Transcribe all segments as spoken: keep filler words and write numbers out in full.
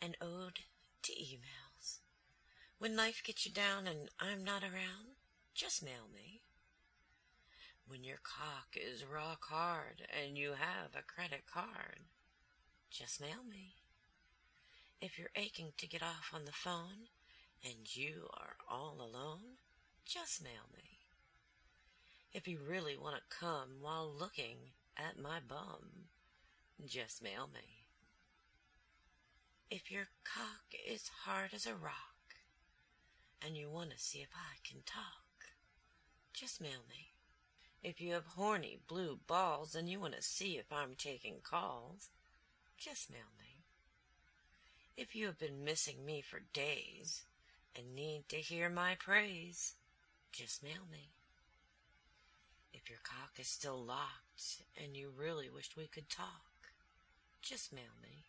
An ode to emails. When life gets you down and I'm not around, just mail me. When your cock is rock hard and you have a credit card, just mail me. If you're aching to get off on the phone and you are all alone, just mail me. If you really want to come while looking at my bum, just mail me. If your cock is hard as a rock and you want to see if I can talk, just mail me. If you have horny blue balls and you want to see if I'm taking calls, just mail me. If you have been missing me for days and need to hear my praise, just mail me. If your cock is still locked and you really wished we could talk, just mail me.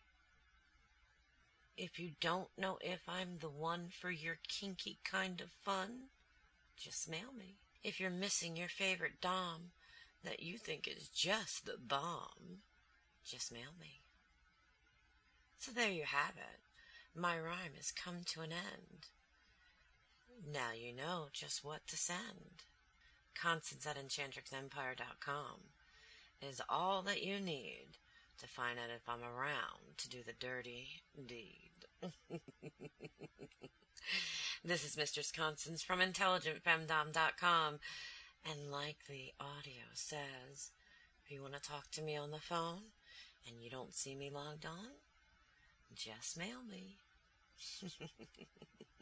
If you don't know if I'm the one for your kinky kind of fun, just mail me. If you're missing your favorite dom that you think is just the bomb, just mail me. So there you have it. My rhyme has come to an end. Now you know just what to send. Constance at enchantrix empire dot com is all that you need to find out if I'm around to do the dirty deed. This is Mistress Constance from intelligent femdom dot com, and like the audio says, if you want to talk to me on the phone and you don't see me logged on, just mail me.